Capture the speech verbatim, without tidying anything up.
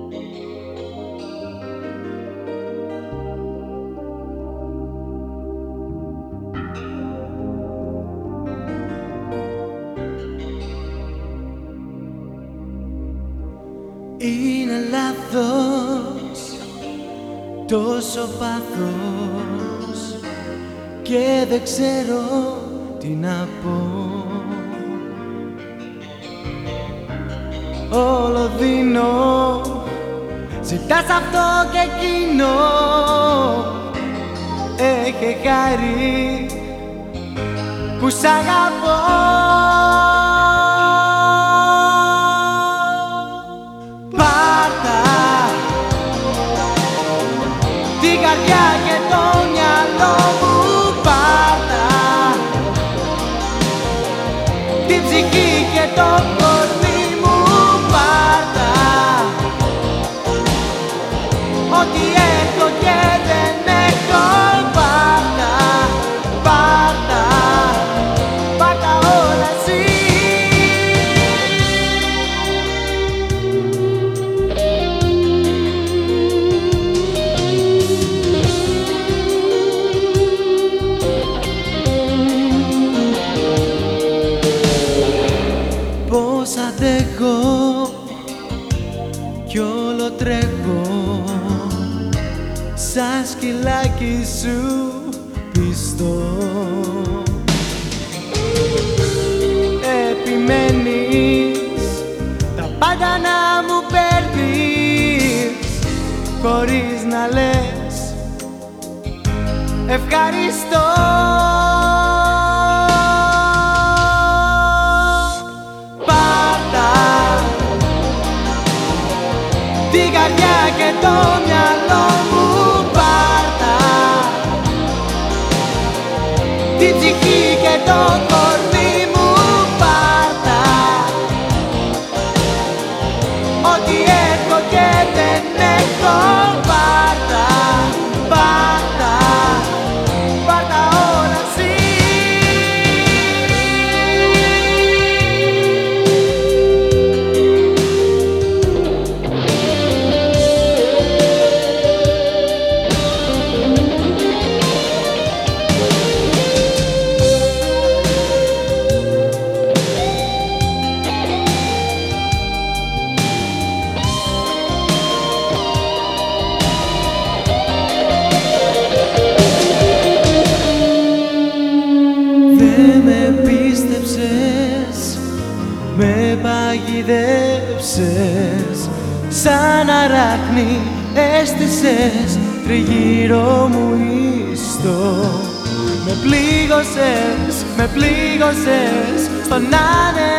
Είναι λάθος, τόσο πάθος και δεν ξέρω τι να πω. Όλο δίνω, ζητάς αυτό και εκείνο. Έχε χάρη που σ' αγαπώ. Την καρδιά και το μυαλό μου πάρτα, την ψυχή και το κορμί μου πάρτα. Ό,τι έχω και δεν έχω πάρτα, πάρτα, πάρτα όλα εσύ. Πώς αντέχω κι όλο τρέχω σαν σκυλάκι σου πιστό. Επιμένεις τα πάντα να μου παίρνεις χωρίς να λες ευχαριστώ. Την καρδιά και το μυαλό μου πάρτα, την ψυχή και το κορμί μου πάρτα. Ό,τι έχω και δεν έχω πάρτα, πάρτα, πάρτα όλα εσύ. Με παγιδεύσες, σαν αράχνη έστησες τριγύρω μου ιστό. Με πλήγωσες, με πλήγωσες στον άνεμο.